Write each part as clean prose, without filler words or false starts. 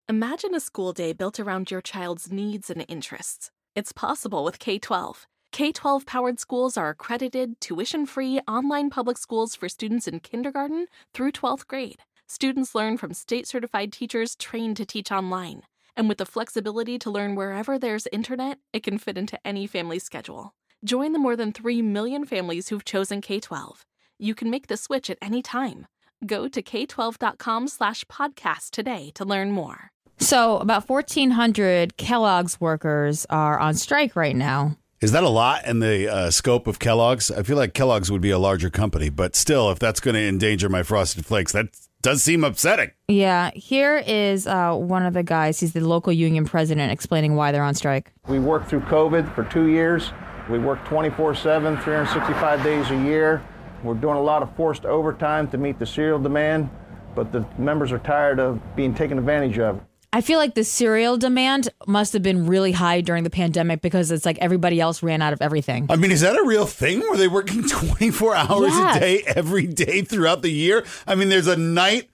Imagine a school day built around your child's needs and interests. It's possible with K-12. K-12-powered schools are accredited, tuition-free, online public schools for students in kindergarten through 12th grade. Students learn from state-certified teachers trained to teach online. And with the flexibility to learn wherever there's internet, it can fit into any family schedule. Join the more than 3 million families who've chosen K-12. You can make the switch at any time. Go to k12.com/podcast today to learn more. So about 1,400 Kellogg's workers are on strike right now. Is that a lot in the scope of Kellogg's? I feel like Kellogg's would be a larger company, but still, if that's going to endanger my Frosted Flakes, that does seem upsetting. Yeah, here is one of the guys. He's the local union president explaining why they're on strike. We worked through COVID for 2 years. We worked 24/7, 365 days a year. We're doing a lot of forced overtime to meet the cereal demand, but the members are tired of being taken advantage of. I feel like the cereal demand must have been really high during the pandemic because it's like everybody else ran out of everything. I mean, is that a real thing? Were they working 24 hours Yes. a day, every day throughout the year? I mean, there's a night,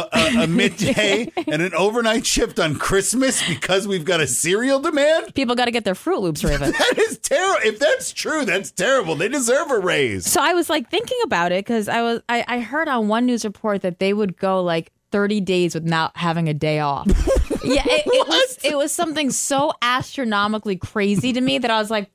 a midday, and an overnight shift on Christmas because we've got a cereal demand? People got to get their Fruit Loops, Raven. That is terrible. If that's true, that's terrible. They deserve a raise. So I was like thinking about it because I heard on one news report that they would go like 30 days without having a day off. Yeah, it was something so astronomically crazy to me that I was like,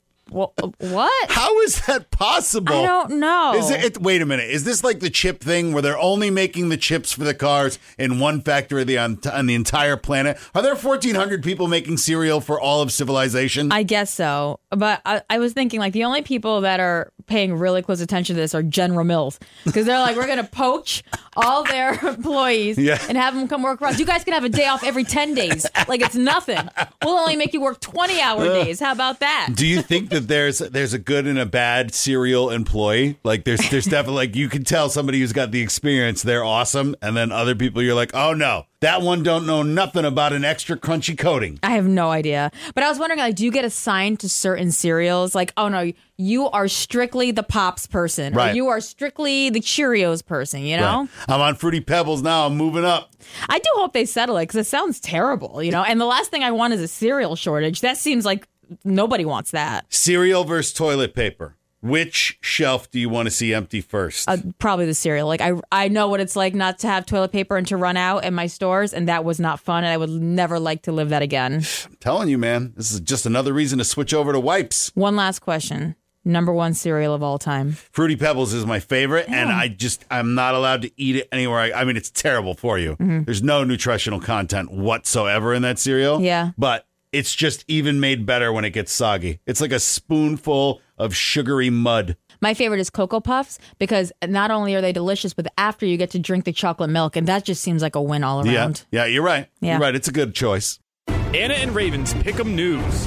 what? How is that possible? I don't know. Wait a minute. Is this like the chip thing where they're only making the chips for the cars in one factory on the entire planet? Are there 1,400 people making cereal for all of civilization? I guess so. But I was thinking like the only people that are paying really close attention to this are General Mills because they're like, we're going to poach all their employees and have them come work for us. You guys can have a day off every 10 days. Like it's nothing. We'll only make you work 20-hour days. How about that? Do you think that there's a good and a bad cereal employee? Like there's definitely like you can tell somebody who's got the experience, they're awesome, and then other people you're like, oh no, that one don't know nothing about an extra crunchy coating. I have no idea. But I was wondering, like, do you get assigned to certain cereals? Like, oh no, you are strictly the Pops person. Right. Or you are strictly the Cheerios person, you know? Right. I'm on Fruity Pebbles now. I'm moving up. I do hope they settle it because it sounds terrible, you know? And the last thing I want is a cereal shortage. That seems like nobody wants that. Cereal versus toilet paper. Which shelf do you want to see empty first? Probably the cereal. Like I know what it's like not to have toilet paper and to run out in my stores, and that was not fun, and I would never like to live that again. I'm telling you, man, this is just another reason to switch over to wipes. One last question. Number one cereal of all time. Fruity Pebbles is my favorite, and I'm not allowed to eat it anywhere. I mean, it's terrible for you. Mm-hmm. There's no nutritional content whatsoever in that cereal. Yeah. But it's just even made better when it gets soggy. It's like a spoonful of sugary mud. My favorite is Cocoa Puffs because not only are they delicious, but after you get to drink the chocolate milk, and that just seems like a win all around. Yeah, you're right. Yeah. You're right. It's a good choice. Anna and Raven's Pick'em News.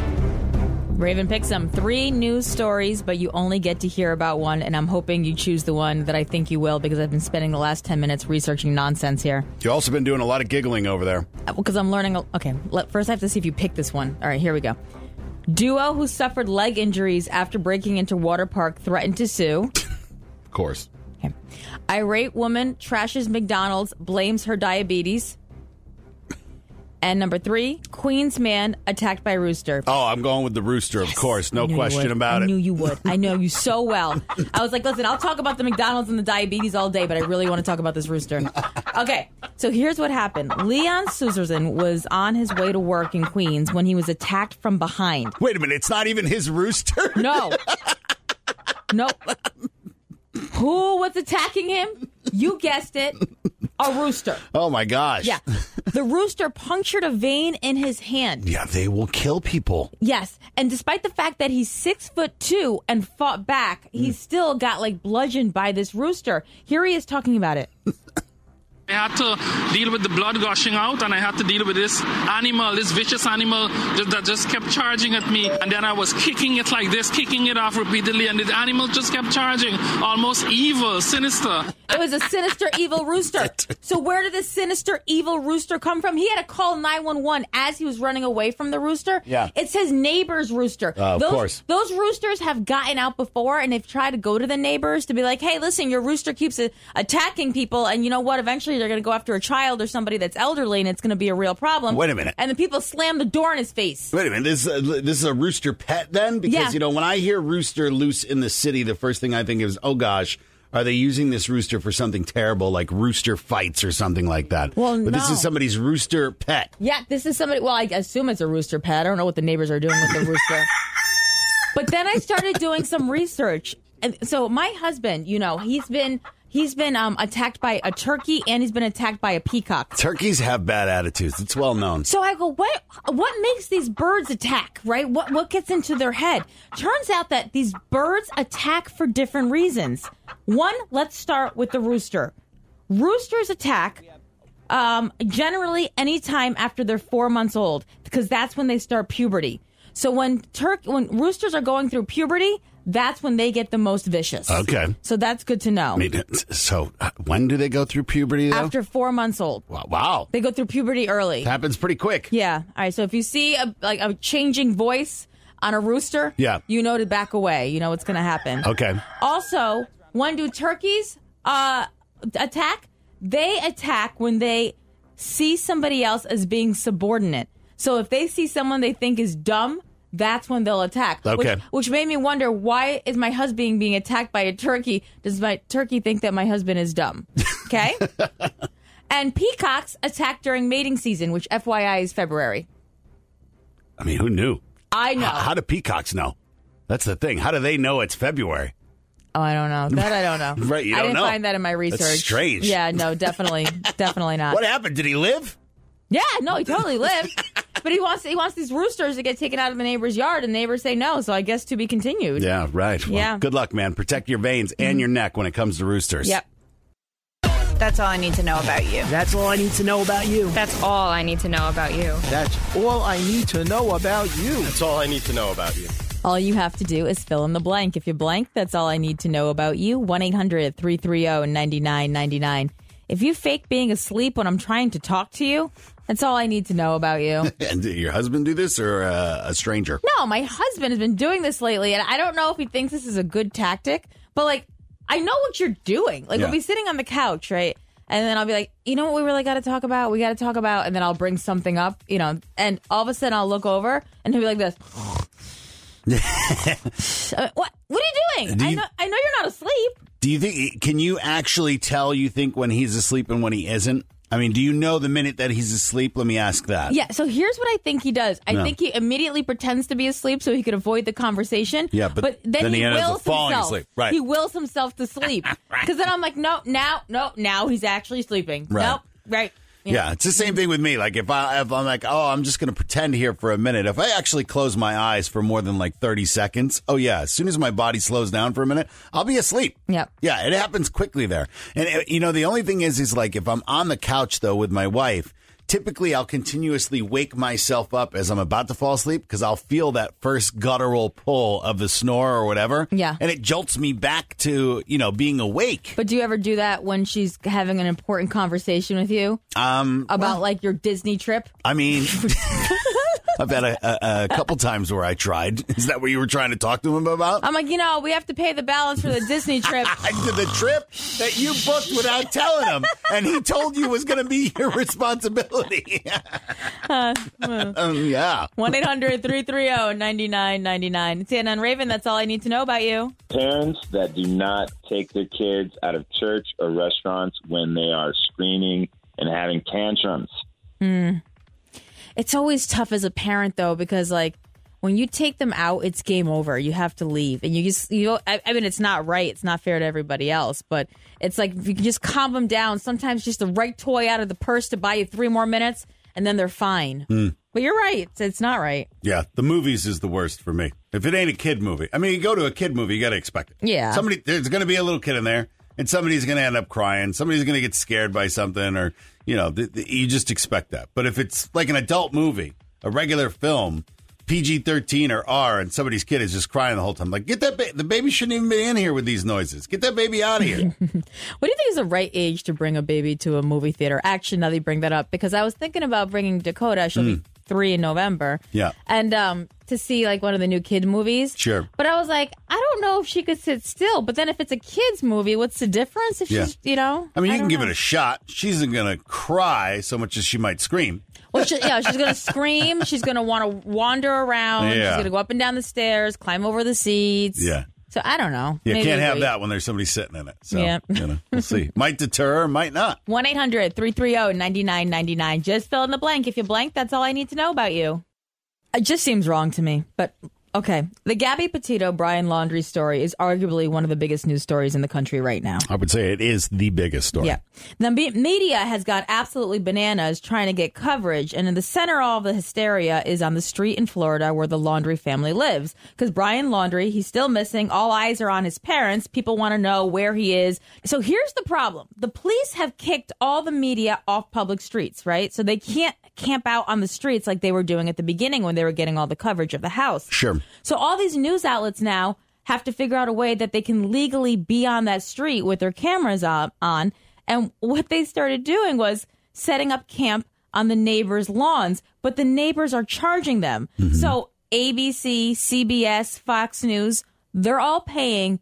Raven picks 3 news stories, but you only get to hear about one, and I'm hoping you choose the one that I think you will because I've been spending the last 10 minutes researching nonsense here. You've also been doing a lot of giggling over there. Because I'm learning. Okay, first I have to see if you pick this one. All right, here we go. Duo who suffered leg injuries after breaking into water park threatened to sue. Of course. Okay. Irate woman trashes McDonald's, blames her diabetes. And number 3, Queens man attacked by rooster. Oh, I'm going with the rooster, of course. No question about it. I knew you would. I know you so well. I was like, listen, I'll talk about the McDonald's and the diabetes all day, but I really want to talk about this rooster. Okay, so here's what happened. Leon Suzerson was on his way to work in Queens when he was attacked from behind. Wait a minute, it's not even his rooster? No. Who was attacking him? You guessed it. A rooster. Oh, my gosh. Yeah. The rooster punctured a vein in his hand. Yeah, they will kill people. Yes. And despite the fact that he's 6'2" and fought back, he still got bludgeoned by this rooster. Here he is talking about it. I had to deal with the blood gushing out, and I had to deal with this animal, this vicious animal that just kept charging at me. And then I was kicking it like this, kicking it off repeatedly, and the animal just kept charging, almost evil, sinister. It was a sinister, evil rooster. So where did this sinister, evil rooster come from? He had to call 911 as he was running away from the rooster. Yeah. It's his neighbor's rooster. Of course. Those roosters have gotten out before, and they've tried to go to the neighbors to be like, hey, listen, your rooster keeps attacking people, and you know what? Eventually they're going to go after a child or somebody that's elderly, and it's going to be a real problem. Wait a minute. And the people slam the door in his face. Wait a minute. This is a rooster pet then? Because, when I hear rooster loose in the city, the first thing I think is, oh, gosh, are they using this rooster for something terrible like rooster fights or something like that? Well, but this is somebody's rooster pet. Yeah, this is somebody. Well, I assume it's a rooster pet. I don't know what the neighbors are doing with the rooster. But then I started doing some research. And so my husband, he's been attacked by a turkey and he's been attacked by a peacock. Turkeys have bad attitudes. It's well known. So I go, what makes these birds attack, right? What gets into their head? Turns out that these birds attack for different reasons. One, let's start with the rooster. Roosters attack generally anytime after they're 4 months old because that's when they start puberty. So when roosters are going through puberty, that's when they get the most vicious. Okay. So that's good to know. I mean, so when do they go through puberty, though? After 4 months old. Wow. They go through puberty early. It happens pretty quick. Yeah. All right. So if you see a changing voice on a rooster, you know to back away. You know what's going to happen. Okay. Also, when do turkeys attack? They attack when they see somebody else as being subordinate. So if they see someone they think is dumb, that's when they'll attack. Okay. Which made me wonder, why is my husband being attacked by a turkey? Does my turkey think that my husband is dumb? Okay. And peacocks attack during mating season, which FYI is February. I mean, who knew? I know. How do peacocks know? That's the thing. How do they know it's February? Oh, I don't know. That I don't know. Right, you I don't didn't know. find that in my research. That's strange. Yeah, no, definitely not. What happened? Did he live? Yeah, no, he totally lived. But he wants these roosters to get taken out of the neighbor's yard, and neighbors say no. So I guess to be continued. Yeah, right. Well, yeah. Good luck, man. Protect your veins and your neck when it comes to roosters. Yep. That's all I need to know about you. That's all I need to know about you. That's all I need to know about you. That's all I need to know about you. That's all I need to know about you. All you have to do is fill in the blank. If you blank, that's all I need to know about you. 1-800-330-9999. If you fake being asleep when I'm trying to talk to you, that's all I need to know about you. And did your husband do this or a stranger? No, my husband has been doing this lately, and I don't know if he thinks this is a good tactic, but, I know what you're doing. We'll be sitting on the couch, right? And then I'll be like, you know what we really got to talk about? We got to talk about, and then I'll bring something up, and all of a sudden I'll look over, and he'll be like this. What are you doing? I know you're not asleep. Do you think, can you actually tell, you think, when he's asleep and when he isn't? I mean, do you know the minute that he's asleep? Let me ask that. Yeah, so here's what I think he does. I think he immediately pretends to be asleep so he could avoid the conversation. Yeah, but then he ends up falling asleep. Right. He wills himself to sleep. Because then I'm like, no, now he's actually sleeping. Right. Nope, right. Yeah, it's the same thing with me. Like, if I'm like, oh, I'm just going to pretend here for a minute. If I actually close my eyes for more than 30 seconds, oh, yeah, as soon as my body slows down for a minute, I'll be asleep. Yep. Yeah, it happens quickly there. And, the only thing is if I'm on the couch, though, with my wife, typically I'll continuously wake myself up as I'm about to fall asleep because I'll feel that first guttural pull of the snore or whatever. Yeah. And it jolts me back to, being awake. But do you ever do that when she's having an important conversation with you? About your Disney trip? I mean, I've had a couple times where I tried. Is that what you were trying to talk to him about? I'm like, we have to pay the balance for the Disney trip. The trip that you booked without telling him, and he told you was going to be your responsibility. Yeah. 1-800-330-9999. It's Anna and Raven. That's all I need to know about you. Parents that do not take their kids out of church or restaurants when they are screaming and having tantrums. It's always tough as a parent, though, because when you take them out, it's game over. You have to leave, and it's not right. It's not fair to everybody else, but it's like if you can just calm them down. Sometimes just the right toy out of the purse to buy you 3 more minutes, and then they're fine. But you're right. It's not right. Yeah, the movies is the worst for me. If it ain't a kid movie, I mean, you go to a kid movie, you got to expect it. Yeah, there's going to be a little kid in there, and somebody's going to end up crying. Somebody's going to get scared by something, or you just expect that. But if it's like an adult movie, a regular film, PG-13 or R, and somebody's kid is just crying the whole time. Like, get that the baby shouldn't even be in here with these noises. Get that baby out of here. What do you think is the right age to bring a baby to a movie theater? Actually, now that you bring that up, because I was thinking about bringing Dakota. She'll be 3 in November. Yeah. And to see like one of the new kid movies. Sure. But I was like, I don't know if she could sit still. But then if it's a kid's movie, what's the difference? If she's, you know? I mean, you can give it a shot. She isn't going to cry so much as she might scream. Well, she's going to scream. She's going to want to wander around. Yeah. She's going to go up and down the stairs, climb over the seats. Yeah. So I don't know. You Maybe can't have wait. that when there's somebody sitting in it. So, Yeah. We'll see. Might deter her, might not. 1-800-330-9999. Just fill in the blank. If you blank, that's all I need to know about you. It just seems wrong to me, but okay. The Gabby Petito Brian Laundrie story is arguably one of the biggest news stories in the country right now. I would say it is the biggest story. Yeah. The media has gone absolutely bananas trying to get coverage, and in the center of all the hysteria is on the street in Florida where the Laundrie family lives. Because Brian Laundrie, he's still missing. All eyes are on his parents. People want to know where he is. So here's the problem. The police have kicked all the media off public streets, right? So they can't camp out on the streets like they were doing at the beginning when they were getting all the coverage of the house. Sure. So all these news outlets now have to figure out a way that they can legally be on that street with their cameras on. And what they started doing was setting up camp on the neighbors' lawns, but the neighbors are charging them. Mm-hmm. So ABC, CBS, Fox News, they're all paying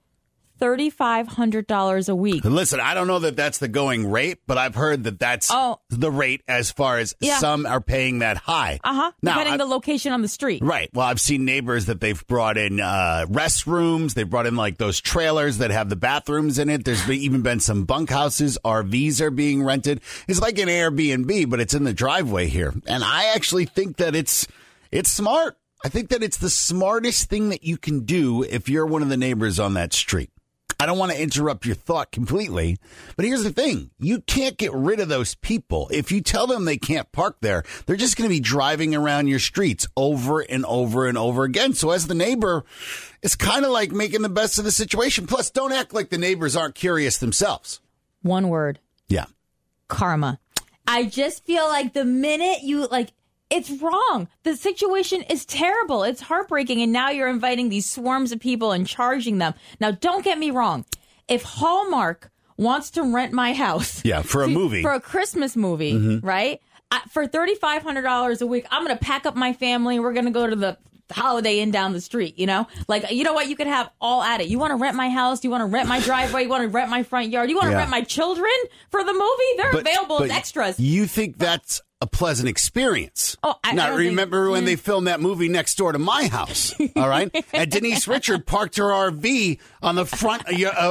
$3,500 a week. Listen, I don't know that that's the going rate, but I've heard that that's the rate as far as some are paying that high. Depending on the location on the street. Right. Well, I've seen neighbors that they've brought in restrooms. They've brought in like those trailers that have the bathrooms in it. There's even been some bunkhouses. RVs are being rented. It's like an Airbnb, but it's in the driveway here. And I actually think that it's smart. I think that it's the smartest thing that you can do if you're one of the neighbors on that street. I don't want to interrupt your thought completely, but here's the thing. You can't get rid of those people. If you tell them they can't park there, they're just going to be driving around your streets over and over and over again. So as the neighbor, it's kind of like making the best of the situation. Plus, don't act like the neighbors aren't curious themselves. One word. Yeah. Karma. I just feel like the minute you it's wrong. The situation is terrible. It's heartbreaking. And now you're inviting these swarms of people and charging them. Now, don't get me wrong. If Hallmark wants to rent my house. Yeah, for a movie. For a Christmas movie, right? For $3,500 a week, I'm going to pack up my family. We're going to go to the Holiday Inn down the street, you know? Like, you know what? You could have all at it. You want to rent my house? You want to rent my driveway? You want to rent my front yard? You want to rent my children for the movie? They're available as extras. You think that's a pleasant experience. Oh, I now, don't remember when they filmed that movie next door to my house, all right? And Denise Richard parked her RV on the front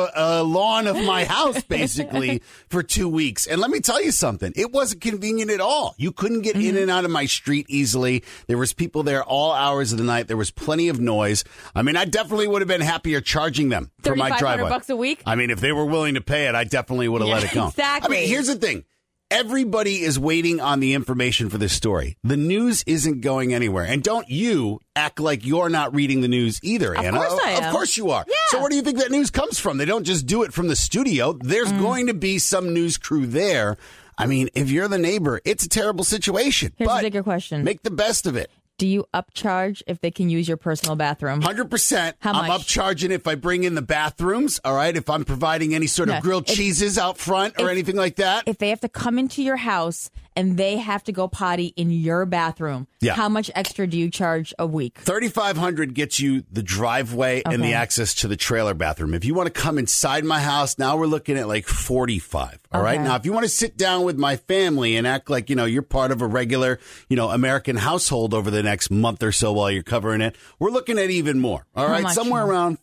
lawn of my house, basically, for 2 weeks. And let me tell you something. It wasn't convenient at all. You couldn't get in and out of my street easily. There was people there all hours of the night. There was plenty of noise. I mean, I definitely would have been happier charging them for my driveway. $3,500 a week? I mean, if they were willing to pay it, I definitely would have let it go. Exactly. I mean, here's the thing. Everybody is waiting on the information for this story. The news isn't going anywhere. And don't you act like you're not reading the news either, Anna. Of course I am. Of course you are. Yeah. So where do you think that news comes from? They don't just do it from the studio. There's going to be some news crew there. I mean, if you're the neighbor, it's a terrible situation. Here's but a bigger question. Make the best of it. Do you upcharge if they can use your personal bathroom? 100%. How much? I'm upcharging if I bring in the bathrooms, all right? If I'm providing any sort of grilled cheeses out front or anything like that. If they have to come into your house and they have to go potty in your bathroom, how much extra do you charge a week? $3,500 gets you the driveway and the access to the trailer bathroom. If you want to come inside my house, now we're looking at like $45. All right. Now, if you want to sit down with my family and act like, you're part of a regular, American household over the next month or so while you're covering it, we're looking at even more. All right. Somewhere around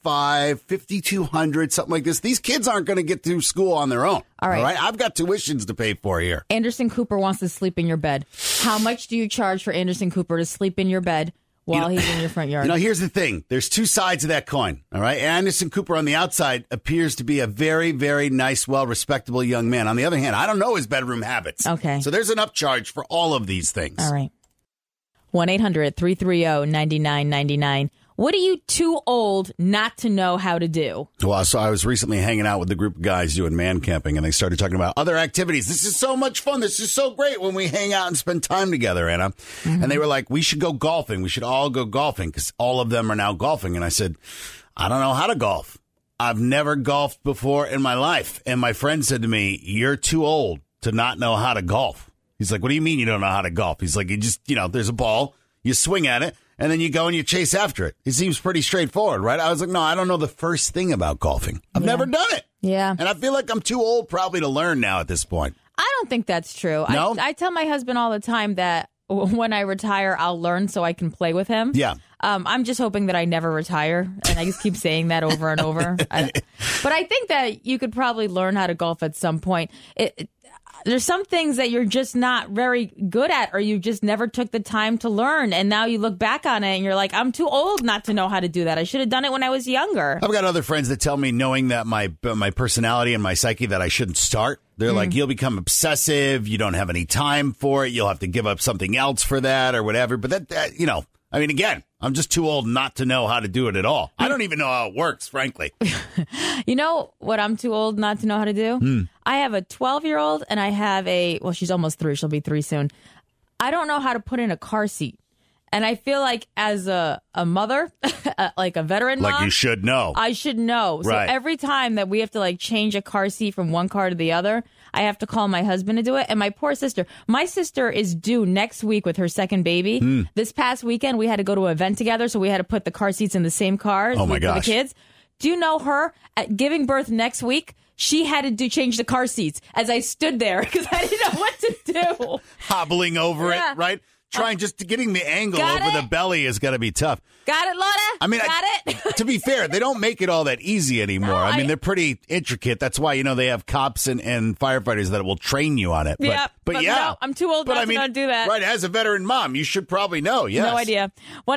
$5,200, something like this. These kids aren't going to get through school on their own. All right. I've got tuitions to pay for here. Anderson Cooper wants to sleep in your bed. How much do you charge for Anderson Cooper to sleep in your bed while he's in your front yard? Here's the thing. There's two sides of that coin. All right. Anderson Cooper on the outside appears to be a very, very nice, well-respectable young man. On the other hand, I don't know his bedroom habits. Okay. So there's an upcharge for all of these things. All right. 1-800-330-9999. What are you too old not to know how to do? Well, so I was recently hanging out with the group of guys doing man camping, and they started talking about other activities. This is so much fun. This is so great when we hang out and spend time together, Anna. Mm-hmm. And they were like, we should go golfing. We should all go golfing because all of them are now golfing. And I said, I don't know how to golf. I've never golfed before in my life. And my friend said to me, you're too old to not know how to golf. He's like, what do you mean you don't know how to golf? He's like, you just, there's a ball, you swing at it. And then you go and you chase after it. It seems pretty straightforward, right? I was like, no, I don't know the first thing about golfing. I've never done it. Yeah. And I feel like I'm too old probably to learn now at this point. I don't think that's true. No? I tell my husband all the time that when I retire, I'll learn so I can play with him. Yeah. I'm just hoping that I never retire. And I just keep saying that over and over. But I think that you could probably learn how to golf at some point. There's some things that you're just not very good at, or you just never took the time to learn. And now you look back on it and you're like, I'm too old not to know how to do that. I should have done it when I was younger. I've got other friends that tell me, knowing that my personality and my psyche, that I shouldn't start. They're like, you'll become obsessive. You don't have any time for it. You'll have to give up something else for that or whatever. But that I mean, again, I'm just too old not to know how to do it at all. I don't even know how it works, frankly. You know what I'm too old not to know how to do? I have a 12-year-old and I have she's almost 3. She'll be 3 soon. I don't know how to put in a car seat. And I feel like as a mother, like a veteran mom. Like you should know. I should know. So every time that we have to change a car seat from one car to the other, I have to call my husband to do it. And my poor sister. My sister is due next week with her second baby. This past weekend, we had to go to an event together. So we had to put the car seats in the same cars for the kids. Do you know her at giving birth next week? She had to change the car seats as I stood there because I didn't know what to do. Hobbling over it, right? Trying getting the angle over the belly is going to be tough. Got it, Lotta? I mean, to be fair, they don't make it all that easy anymore. No, I mean, they're pretty intricate. That's why, they have cops and firefighters that will train you on it. But yeah. No, I'm too old not to do that. Right, as a veteran mom, you should probably know, yes. No idea.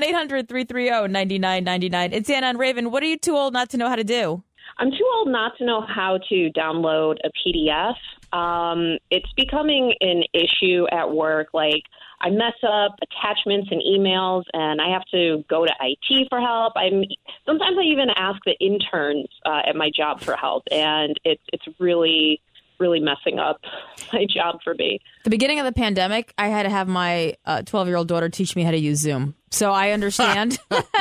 1-800-330-9999. It's Anna and Raven. What are you too old not to know how to do? I'm too old not to know how to download a PDF. It's becoming an issue at work. I mess up attachments and emails, and I have to go to IT for help. Sometimes I even ask the interns at my job for help, and it's really, really messing up my job for me. The beginning of the pandemic, I had to have my 12-year-old daughter teach me how to use Zoom. So I understand.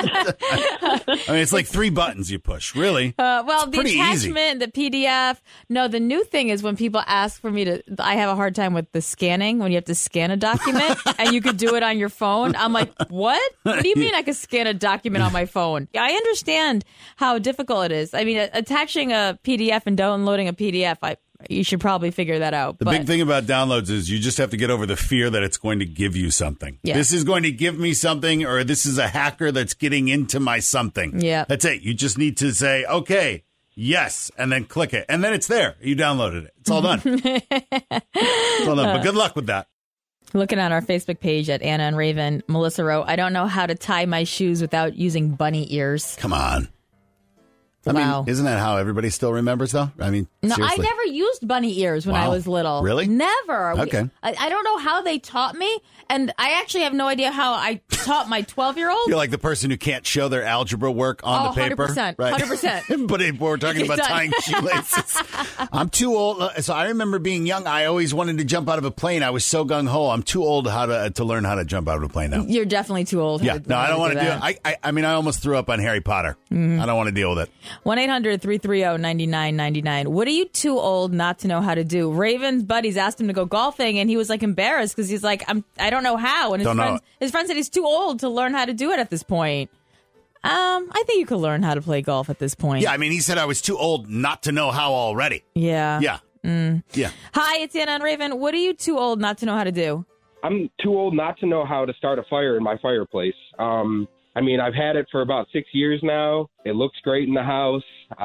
I mean, it's like 3 buttons you push, really. The attachment, the PDF. No, the new thing is when people ask for me I have a hard time with the scanning, when you have to scan a document and you could do it on your phone. I'm like, what? What do you mean I could scan a document on my phone? I understand how difficult it is. I mean, attaching a PDF and downloading a PDF, you should probably figure that out. The big thing about downloads is you just have to get over the fear that it's going to give you something. Yeah. This is going to give me something, or this is a hacker that's getting into my something. Yeah. That's it. You just need to say, okay, yes, and then click it. And then it's there. You downloaded it. It's all done. It's all done. But good luck with that. Looking at our Facebook page at Anna and Raven, Melissa wrote, I don't know how to tie my shoes without using bunny ears. Come on. I Wow. mean, isn't that how everybody still remembers, though? I mean, no, seriously. I never used bunny ears when I was little. Really? Never. Okay. I don't know how they taught me, and I actually have no idea how I taught my 12-year-old. You're like the person who can't show their algebra work on the paper. 100%. Right? 100%. But we're talking about tying shoelaces. I'm too old. So I remember being young. I always wanted to jump out of a plane. I was so gung-ho. I'm too old to learn how to jump out of a plane now. You're definitely too old. Yeah. No, I don't want to do it. I mean, I almost threw up on Harry Potter. I don't want to deal with it. 1-800-330-9999. What are you too old not to know how to do? Raven's buddies asked him to go golfing, and he was embarrassed because he's like, I don't know how. And his friend said he's too old to learn how to do it at this point. I think you could learn how to play golf at this point. Yeah, I mean, he said I was too old not to know how already. Yeah. Yeah. Yeah. Hi, it's Anna and Raven. What are you too old not to know how to do? I'm too old not to know how to start a fire in my fireplace. I mean, I've had it for about 6 years now. It looks great in the house.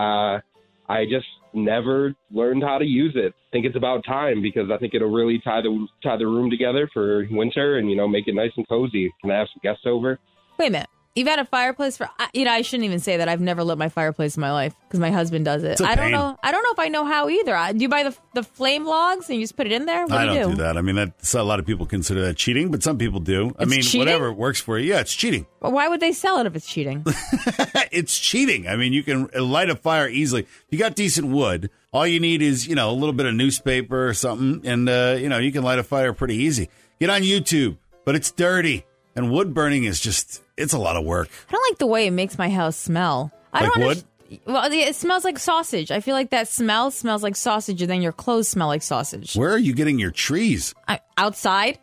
I just never learned how to use it. I think it's about time because I think it'll really tie the room together for winter and, make it nice and cozy. Can I have some guests over? Wait a minute. You've had a fireplace for, I shouldn't even say that. I've never lit my fireplace in my life because my husband does it. I don't know if I know how either. Do you buy the flame logs and you just put it in there? What do you do? Do that. I mean, a lot of people consider that cheating, but some people do. Cheating? Whatever works for you. Yeah, it's cheating. Well, why would they sell it if it's cheating? It's cheating. I mean, you can light a fire easily. If you got decent wood, all you need is, a little bit of newspaper or something, and, you can light a fire pretty easy. Get on YouTube, but it's dirty. And wood burning is it's a lot of work. I don't like the way it makes my house smell. Like wood? Well, it smells like sausage. I feel like that smell smells like sausage, and then your clothes smell like sausage. Where are you getting your trees? Outside.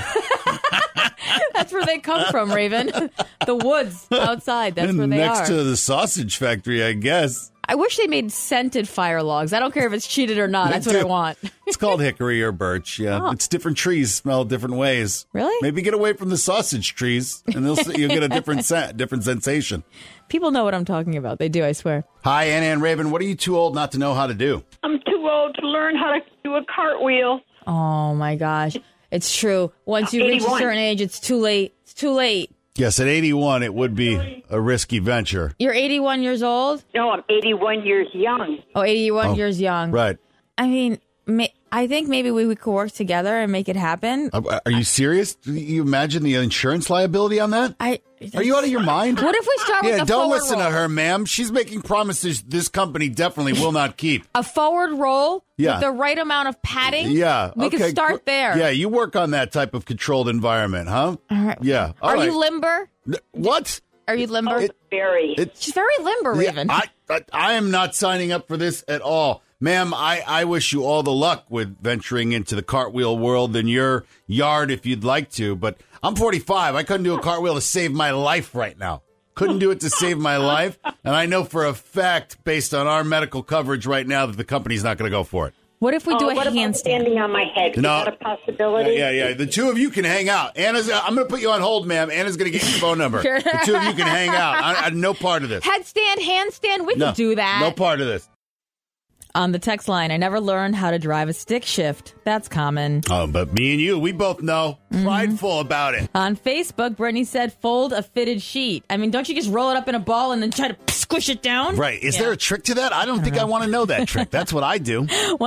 That's where they come from, Raven. The woods outside. That's where they are. Next to the sausage factory, I guess. I wish they made scented fire logs. I don't care if it's cheated or not. That's what I want. It's called hickory or birch. Yeah, It's different trees smell different ways. Really? Maybe get away from the sausage trees, and you'll get a different different sensation. People know what I'm talking about. They do, I swear. Hi, Anna and Raven. What are you too old not to know how to do? I'm too old to learn how to do a cartwheel. Oh, my gosh. It's true. Once you reach a certain age, it's too late. It's too late. Yes, at 81, it would be a risky venture. You're 81 years old? No, I'm 81 years young. Oh, 81 years young. Right. I mean, I think maybe we could work together and make it happen. Are you serious? Do you imagine the insurance liability on that? Are you out of your mind? What if we start with a don't forward listen roll? to her, ma'am. She's making promises this company definitely will not keep. A forward roll with the right amount of padding? Yeah. We can start there. Yeah, you work on that type of controlled environment, huh? All right. Yeah. Are you limber? What? Are you limber? Very. She's very limber, Raven. I am not signing up for this at all. Ma'am, I wish you all the luck with venturing into the cartwheel world in your yard if you'd like to, but I'm 45. I couldn't do a cartwheel to save my life right now. Couldn't do it to save my life, and I know for a fact, based on our medical coverage right now, that the company's not going to go for it. What if we do a what about handstand? Standing on my head? Is that a possibility? Yeah. The two of you can hang out. I'm going to put you on hold, ma'am. Anna's going to get your phone number. The two of you can hang out. I'm no part of this. Headstand, handstand, we can do that. No part of this. On the text line, I never learned how to drive a stick shift. That's common. Oh, but me and you, we both know. Prideful about it. On Facebook, Brittany said, fold a fitted sheet. I mean, don't you just roll it up in a ball and then try to squish it down? Right. Is there a trick to that? I don't think I want to know that trick. That's what I do.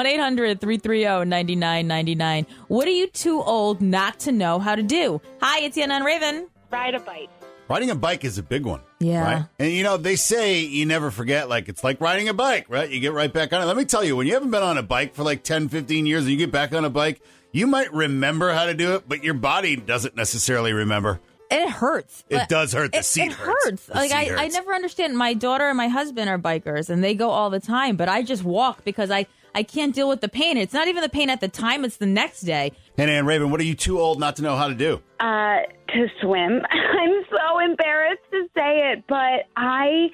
1-800-330-9999. What are you too old not to know how to do? Hi, it's Yana and Raven. Ride a bike. Riding a bike is a big one. Yeah. Right? And, they say you never forget, it's like riding a bike, right? You get right back on it. Let me tell you, when you haven't been on a bike for 10, 15 years and you get back on a bike, you might remember how to do it, but your body doesn't necessarily remember. It hurts. It does hurt. The seat hurts. I never understand. My daughter and my husband are bikers, and they go all the time, but I just walk because I can't deal with the pain. It's not even the pain at the time. It's the next day. And Ann Raven, what are you too old not to know how to do? To swim. I'm so embarrassed to say it, but I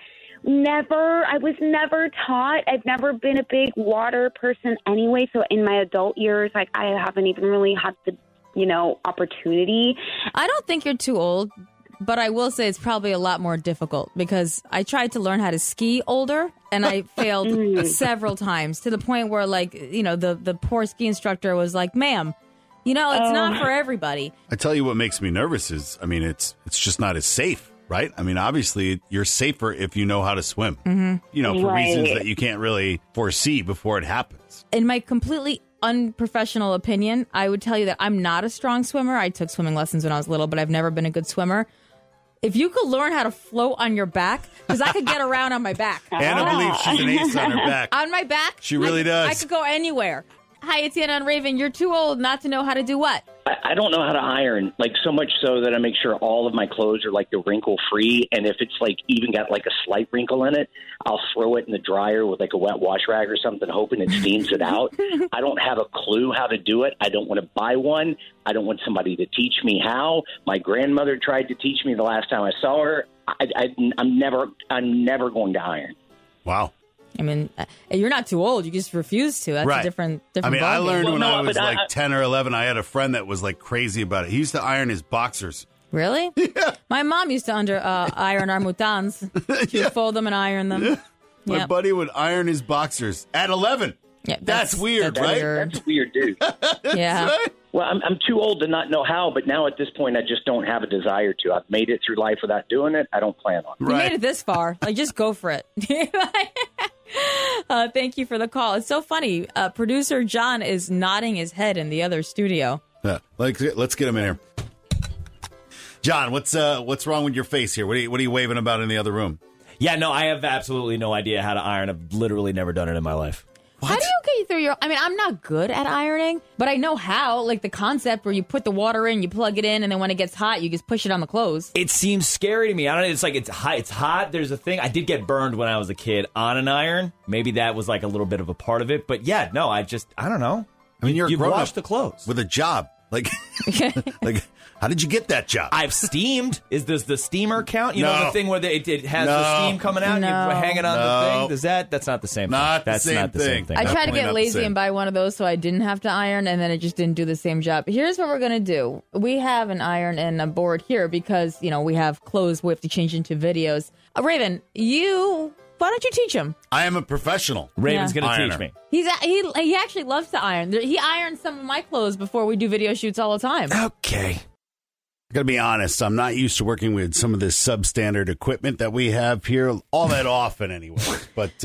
was never taught. I've never been a big water person anyway, so in my adult years, I haven't even really had the, opportunity. I don't think you're too old, but I will say it's probably a lot more difficult because I tried to learn how to ski older and I failed several times to the point where the poor ski instructor was like, ma'am, it's not for everybody. I tell you what makes me nervous is, it's just not as safe, right? Obviously you're safer if you know how to swim, for reasons that you can't really foresee before it happens. In my completely unprofessional opinion, I would tell you that I'm not a strong swimmer. I took swimming lessons when I was little, but I've never been a good swimmer. If you could learn how to float on your back, because I could get around on my back. Anna believes she's an ace on her back. On my back? She really does. I could go anywhere. Hi, it's Anna and Raven. You're too old not to know how to do what? I don't know how to iron, so much so that I make sure all of my clothes are they're wrinkle free. And if it's even got a slight wrinkle in it, I'll throw it in the dryer with a wet wash rag or something, hoping it steams it out. I don't have a clue how to do it. I don't want to buy one. I don't want somebody to teach me how. My grandmother tried to teach me the last time I saw her. I'm never going to iron. Wow. You're not too old. You just refuse to. That's right. a different I learned when I was 10 or 11, I had a friend that was crazy about it. He used to iron his boxers. Really? Yeah. My mom used to iron our moutons. She would fold them and iron them. Yeah. My buddy would iron his boxers at 11. Yeah, that's weird, right? That's weird, dude. Yeah. Right? Well, I'm too old to not know how, but now at this point, I just don't have a desire to. I've made it through life without doing it. I don't plan on it. You made it this far. Like, just go for it. Thank you for the call. It's so funny. Producer John is nodding his head in the other studio. Yeah, let's get him in here. John, what's wrong with your face here? What are you waving about in the other room? Yeah, no, I have absolutely no idea how to iron. I've literally never done it in my life. What? How do you get through your... I mean, I'm not good at ironing, but I know how. Like the concept where you put the water in, you plug it in, and then when it gets hot, you just push it on the clothes. It seems scary to me. I don't know. It's like it's hot. There's a thing. I did get burned when I was a kid on an iron. Maybe that was like a little bit of a part of it. But yeah, no, I don't know. I mean, you wash the clothes with a job. Like, how did you get that job? I've steamed. Does the steamer count? You know the thing where it has the steam coming out and you're hanging on the thing? That's not the same thing. That's not the same thing. I tried to get lazy and buy one of those so I didn't have to iron, and then it just didn't do the same job. Here's what we're going to do. We have an iron and a board here because, we have clothes we have to change into videos. Raven, why don't you teach him? I am a professional. Raven's going to teach me. He actually loves to iron. He irons some of my clothes before we do video shoots all the time. Okay. I got to be honest. I'm not used to working with some of this substandard equipment that we have here all that often anyway. But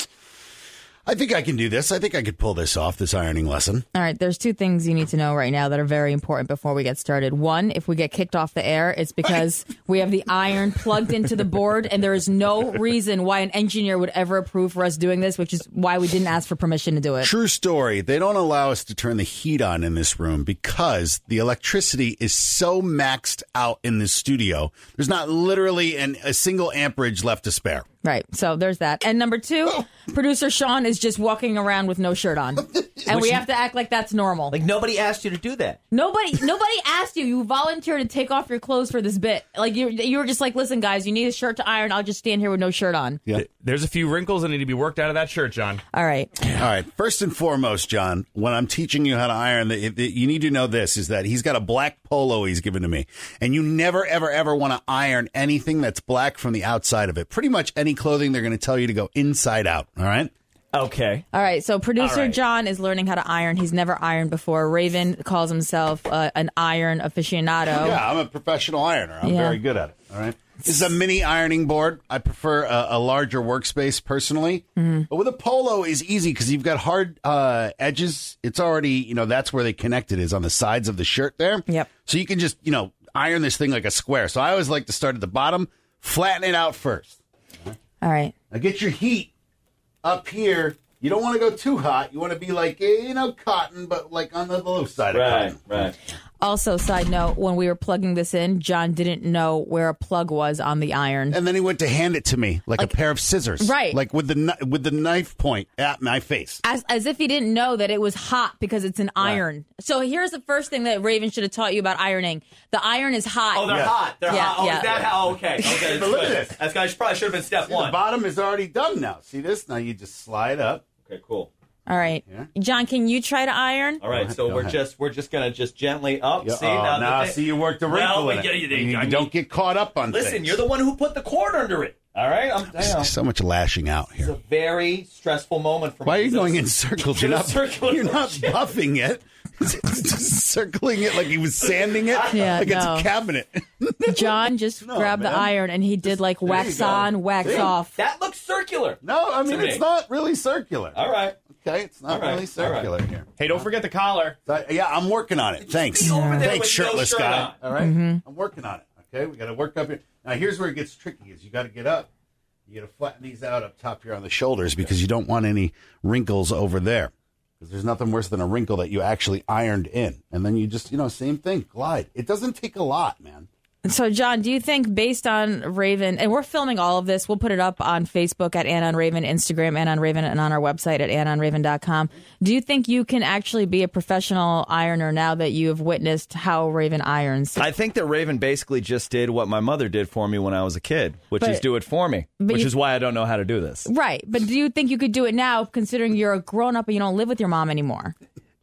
I think I can do this. I think I could pull this off, this ironing lesson. All right. There's two things you need to know right now that are very important before we get started. One, if we get kicked off the air, it's because we have the iron plugged into the board, and there is no reason why an engineer would ever approve for us doing this, which is why we didn't ask for permission to do it. True story. They don't allow us to turn the heat on in this room because the electricity is so maxed out in this studio. There's not literally a single amperage left to spare. Right. So there's that. And number two, producer Sean is just walking around with no shirt on. And we have to act like that's normal. Like nobody asked you to do that. Nobody asked you. You volunteered to take off your clothes for this bit. Like you were just like, listen, guys, you need a shirt to iron. I'll just stand here with no shirt on. Yeah. There's a few wrinkles that need to be worked out of that shirt, John. All right. First and foremost, John, when I'm teaching you how to iron, you need to know this, is that he's got a black polo he's given to me. And you never, ever, ever want to iron anything that's black from the outside of it. Pretty much any clothing, they're going to tell you to go inside out. All right? Okay. All right. So producer John is learning how to iron. He's never ironed before. Raven calls himself an iron aficionado. Yeah, I'm a professional ironer. I'm very good at it. All right. This is a mini ironing board. I prefer a larger workspace personally. Mm-hmm. But with a polo is easy because you've got hard edges. It's already, that's where the connected is on the sides of the shirt there. Yep. So you can just, iron this thing like a square. So I always like to start at the bottom, flatten it out first. All right. Now get your heat up here. You don't want to go too hot. You want to be like, cotton, but like on the low side of cotton. Right. Also, side note, when we were plugging this in, John didn't know where a plug was on the iron. And then he went to hand it to me like a pair of scissors. Right. Like with the knife point at my face. As if he didn't know that it was hot because it's an iron. Right. So here's the first thing that Raven should have taught you about ironing. The iron is hot. Oh, they're hot. They're hot. Oh, is that how? Okay. Okay. But look at this. That probably should have been step one. The bottom is already done now. See this? Now you just slide up. Okay, cool. All right. Yeah. John, can you try to iron? All right, so we're just going to gently up. Yeah, see, see you work the wrinkle in it. You don't get caught up on things. Listen, you're the one who put the cord under it. All right? So much lashing out here. It's a very stressful moment for me. Why are you going in circles? You're not buffing it. Just circling it like he was sanding it. Yeah, like it's a cabinet. John just grabbed the iron and he did like wax on, wax off. That looks circular. No, I mean, it's not really circular. All right. Okay, it's not really circular here. Hey, don't forget the collar. Yeah, I'm working on it. Thanks. Thanks, shirtless guy. All right? Mm-hmm. I'm working on it. Okay, we got to work up here. Now, here's where it gets tricky is you got to get up. You got to flatten these out up top here on the shoulders because you don't want any wrinkles over there. Because there's nothing worse than a wrinkle that you actually ironed in. And then you just, same thing, glide. It doesn't take a lot, man. So, John, do you think based on Raven, and we're filming all of this, we'll put it up on Facebook at Anna and Raven, Instagram, Anna and Raven, and on our website at AnnaandRaven.com. Do you think you can actually be a professional ironer now that you have witnessed how Raven irons? I think that Raven basically just did what my mother did for me when I was a kid, which is do it for me, which is why I don't know how to do this. Right. But do you think you could do it now, considering you're a grown-up and you don't live with your mom anymore?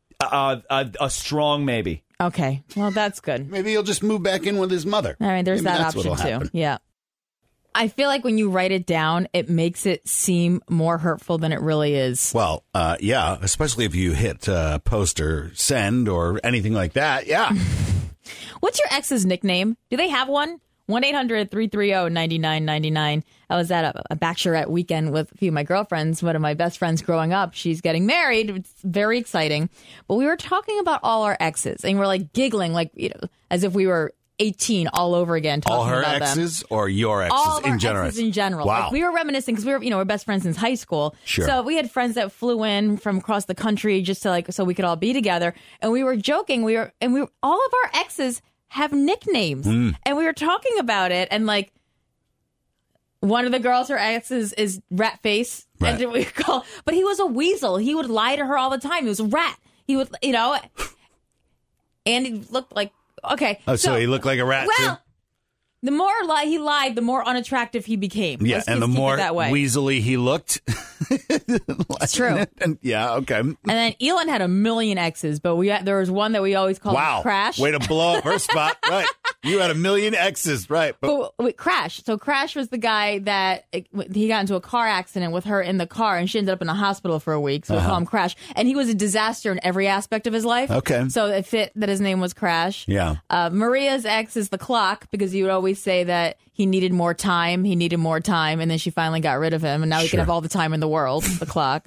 A strong maybe. Okay. Well, that's good. Maybe he'll just move back in with his mother. All right. There's that option, too. Yeah. I feel like when you write it down, it makes it seem more hurtful than it really is. Well, yeah, especially if you hit post or send or anything like that. Yeah. What's your ex's nickname? Do they have one? 1-800-330-9999. I was at a bachelorette weekend with a few of my girlfriends. One of my best friends growing up, she's getting married. It's very exciting. But we were talking about all our exes, and we're like giggling, like, you know, as if we were 18 all over again. Talking all her about exes them. Or your exes all of in our general? Exes in general. Wow. Like, we were reminiscing because we're best friends since high school. Sure. So we had friends that flew in from across the country just to so we could all be together. And we were joking. We were all of our exes have nicknames, and we were talking about it, and like one of the girls, her exes is Rat Face, right. And we call, but he was a weasel. He would lie to her all the time. He was a rat. He would, and he looked like okay. Oh, so he looked like a rat. Well, too? the more he lied, the more unattractive he became. Yeah, Let's and the keep it more that way. weaselly he looked. It's true. And, yeah, okay. And then Elon had a million exes, but there was one that we always called Crash. Way to blow up her spot. Right. You had a million exes. Right. But wait, Crash. So Crash was the guy that he got into a car accident with her in the car, and she ended up in a hospital for a week. So we call him Crash. And he was a disaster in every aspect of his life. Okay. So it fit that his name was Crash. Yeah. Maria's ex is the Clock, because you would always say that he needed more time. And then she finally got rid of him, and now he can have all the time in the world. The Clock.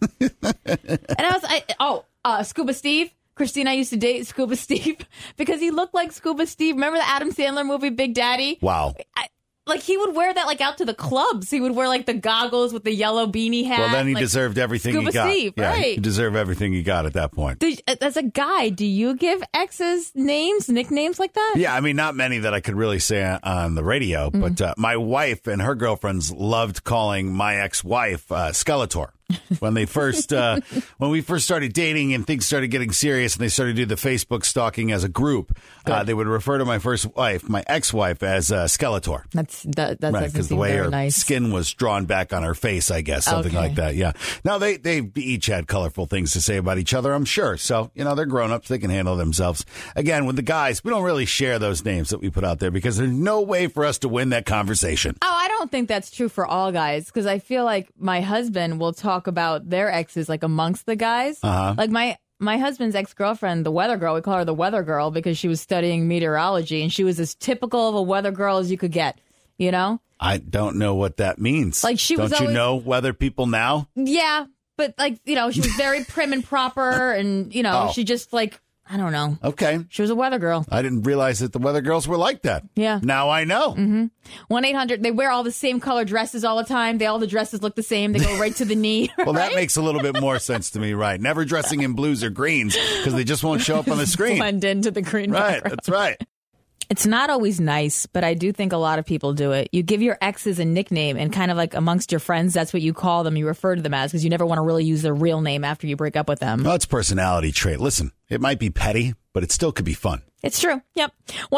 And Scuba Steve. Christina used to date Scuba Steve because he looked like Scuba Steve. Remember the Adam Sandler movie Big Daddy? Wow. He would wear that out to the clubs. He would wear the goggles with the yellow beanie hat. Well, then he deserved everything Scuba he got. Steve, yeah, right. He deserved everything he got at that point. As a guy, do you give exes nicknames like that? Yeah, I mean, not many that I could really say on the radio, but my wife and her girlfriends loved calling my ex-wife Skeletor. When they first, when we first started dating and things started getting serious and they started to do the Facebook stalking as a group, they would refer to my first wife, my ex-wife, as Skeletor. That's right, because the way her skin was drawn back on her face, I guess, something like that. Yeah. Now they each had colorful things to say about each other, I'm sure. So they're grown-ups; they can handle themselves. Again, with the guys, we don't really share those names that we put out there because there's no way for us to win that conversation. Oh, I don't think that's true for all guys, because I feel like my husband will talk about their exes amongst the guys. Like my husband's ex-girlfriend, the weather girl, we call her the weather girl because she was studying meteorology, and she was as typical of a weather girl as you could get, I don't know what that means. She don't was you always, know weather people now? Yeah, but she was very prim and proper, and she just I don't know. Okay. She was a weather girl. I didn't realize that the weather girls were like that. Yeah. Now I know. 1-800, they wear all the same color dresses all the time. All the dresses look the same. They go right to the knee. Well, that makes a little bit more sense to me, right? Never dressing in blues or greens because they just won't show up on the screen. Blend into the green Right, background. that's right. It's not always nice, but I do think a lot of people do it. You give your exes a nickname, and kind of amongst your friends, that's what you call them. You refer to them as, because you never want to really use their real name after you break up with them. Well, it's a personality trait. Listen, it might be petty, but it still could be fun. It's true. Yep.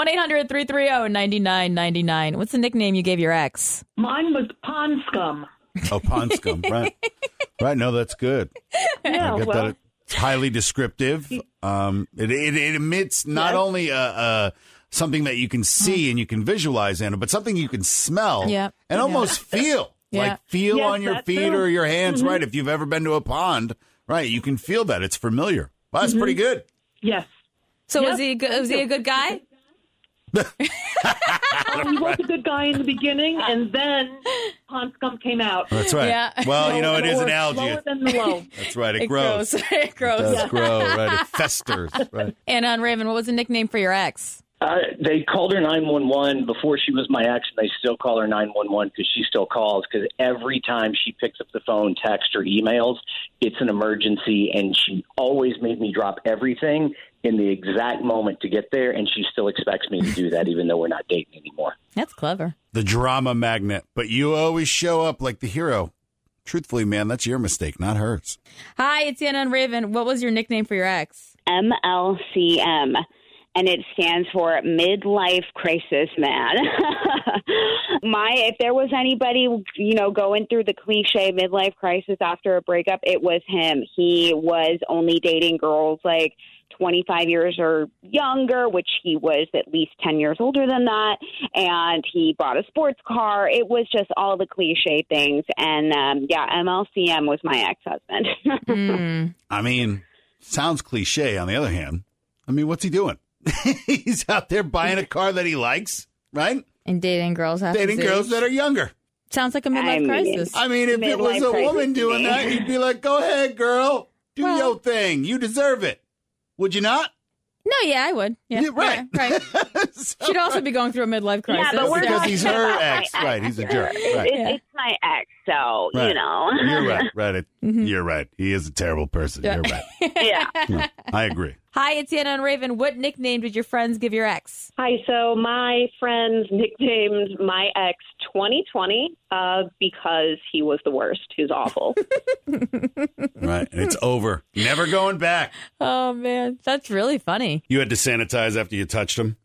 1-800-330-9999. What's the nickname you gave your ex? Mine was Pond Scum. Oh, Pond Scum, right. Right, no, that's good. Yeah, I get that it's highly descriptive. It emits not only something that you can see and you can visualize, Anna, but something you can smell and almost feel. Yeah. Feel Yes, on your that's feet true. or your hands, right? If you've ever been to a pond, right, you can feel that. It's familiar. Well, that's pretty good. Yes. So Yep. was he a good guy? He was a good guy in the beginning, and then Pond Scum came out. That's right. Yeah. Well, it is an algae. Lower than the low. That's right. It grows. It grows. It does grow, right? It festers, right? And on Raven, what was the nickname for your ex? They called her 911 before she was my ex, and they still call her 911 because she still calls, because every time she picks up the phone, text, or emails, it's an emergency, and she always made me drop everything in the exact moment to get there, and she still expects me to do that even though we're not dating anymore. That's clever. The drama magnet. But you always show up like the hero. Truthfully, man, that's your mistake, not hers. Hi, it's Anna and Raven. What was your nickname for your ex? MLCM. And it stands for Midlife Crisis Man. If there was anybody, going through the cliche midlife crisis after a breakup, it was him. He was only dating girls 25 years or younger, which he was at least 10 years older than that. And he bought a sports car. It was just all the cliche things. And MLCM was my ex-husband. I mean, sounds cliche. On the other hand, I mean, what's he doing? He's out there buying a car that he likes, right? And dating girls dating girls that are younger. Sounds like a midlife crisis. I mean, if it was a woman doing that, you'd be like, go ahead, girl. Do your thing. You deserve it. Would you not? No, yeah, I would. Yeah, right. Yeah, right. She'd also be going through a midlife crisis. Yeah, but we're because not he's talking her about ex. my Right, he's a jerk. Right. It's my ex, so, Right. you know. You're right. Right. You're right. He is a terrible person. You're right. Yeah. No, I agree. Hi, it's Anna and Raven. What nickname did your friends give your ex? Hi, so my friends nicknamed my ex 2020 because he was the worst. He was awful. Right. And it's over. Never going back. Oh, man. That's really funny. You had to sanitize after you touched him?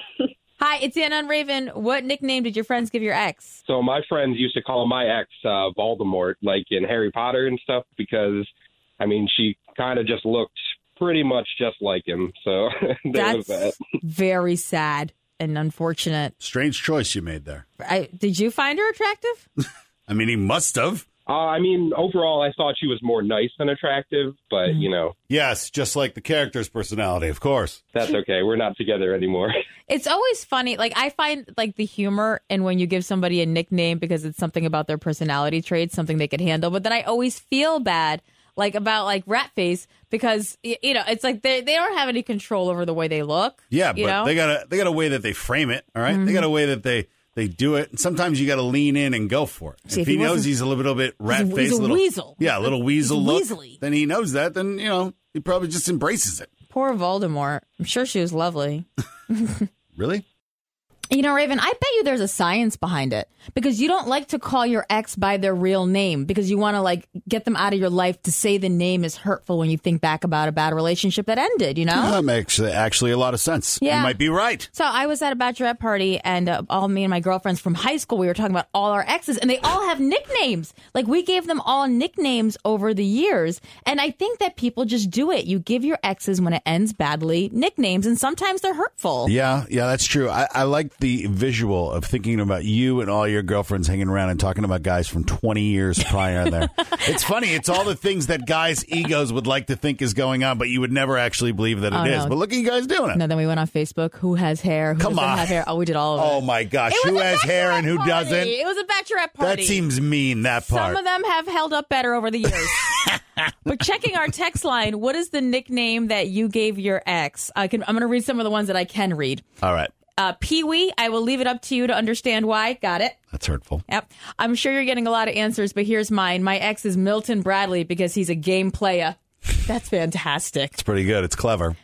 Hi, it's Anna and Raven. What nickname did your friends give your ex? So my friends used to call my ex Voldemort, like in Harry Potter and stuff, because, I mean, she kind of just looked pretty much just like him. So there was that. Very sad and unfortunate. Strange choice you made there. Did you find her attractive? I mean, he must have. I mean, overall, I thought she was more nice than attractive, but, you know. Yes, just like the character's personality, of course. That's okay. We're not together anymore. It's always funny. Like, I find, like, the humor in when you give somebody a nickname because it's something about their personality traits, something they could handle. But then I always feel bad, like, about, like, rat face because, you know, it's like they don't have any control over the way they look. Yeah, you but know? they got a way that they frame it, all right? They got a way that they do it. And sometimes you got to lean in and go for it. See, if he knows he's a little bit rat-faced. He's a weasel. Yeah, a little weasel look. Weaselly. Then he knows that. Then, you know, he probably just embraces it. Poor Voldemort. I'm sure she was lovely. Really? You know, Raven, I bet you there's a science behind it because you don't like to call your ex by their real name because you want to, like, get them out of your life. To say the name is hurtful when you think back about a bad relationship that ended, you know? That makes actually a lot of sense. Yeah. You might be right. So I was at a bachelorette party and all me and my girlfriends from high school, we were talking about all our exes and they all have nicknames. Like, we gave them all nicknames over the years. And I think that people just do it. You give your exes, when it ends badly, nicknames, and sometimes they're hurtful. Yeah, that's true. I like the visual of thinking about you and all your girlfriends hanging around and talking about guys from 20 years prior there. It's funny. It's all the things that guys' egos would like to think is going on, but you would never actually believe that it is. No. But look at you guys doing it. No, then we went on Facebook. Who has hair? Who Come doesn't on. have hair? Oh, we did all of it. Oh, my gosh. Who has hair and who doesn't? It was a bachelorette party. That seems mean, that part. Some of them have held up better over the years. But checking our text line, what is the nickname that you gave your ex? I'm going to read some of the ones that I can read. All right. Pee-wee, I will leave it up to you to understand why. Got it. That's hurtful. Yep. I'm sure you're getting a lot of answers, but here's mine. My ex is Milton Bradley because he's a game player. That's fantastic. It's pretty good. It's clever.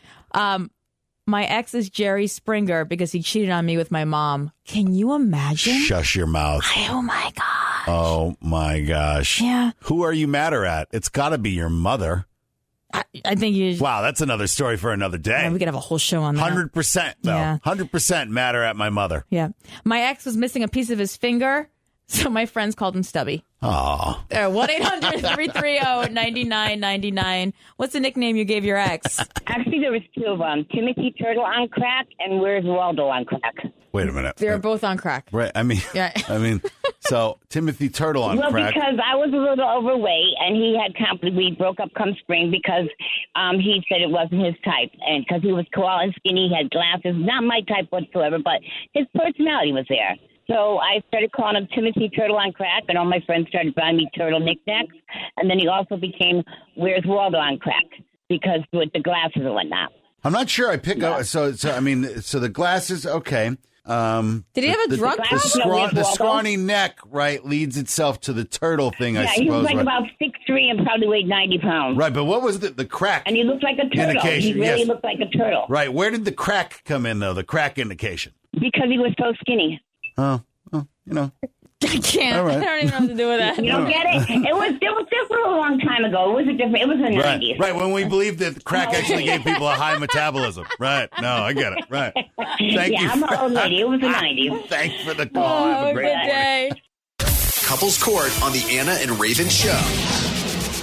My ex is Jerry Springer because he cheated on me with my mom. Can you imagine? Shush your mouth. Oh, my gosh. Oh, my gosh. Yeah. Who are you madder at? It's got to be your mother. I think you... Wow, that's another story for another day. We could have a whole show on that. 100%, though. Yeah. 100% madder at my mother. Yeah. My ex was missing a piece of his finger, so my friends called him Stubby. Aw. 1-800-330-9999. What's the nickname you gave your ex? Actually, there was two of them. Timothy Turtle on crack and Where's Waldo on crack. Wait a minute. They're both on crack. Right. I mean, so Timothy Turtle on well, crack. because I was a little overweight, and he had we broke up come spring because he said it wasn't his type, and because he was tall and skinny, he had glasses, not my type whatsoever, but his personality was there. So I started calling him Timothy Turtle on crack, and all my friends started buying me turtle knickknacks, and then he also became Where's Waldo on crack because with the glasses and whatnot. I'm not sure I pick up. So the glasses, okay. Did he have a drug problem? The scrawny neck, right, leads itself to the turtle thing, I suppose. Yeah, he was like right? about 6'3" and probably weighed 90 pounds. Right, but what was the crack? And he looked like a turtle. Indication, He really yes. looked like a turtle. Right, where did the crack come in, though, the crack indication? Because he was so skinny. Oh, you know. I can't. All right. I don't even know what to do with that. You don't get it? It was different a long time ago. It was the 90s. Right, when we believed that crack actually gave people a high metabolism. Right, no, I get it. Right. Thank you. I'm an old lady. It was the 90s. Thanks for the call. Have a great day. Couples Court on the Anna and Raven Show.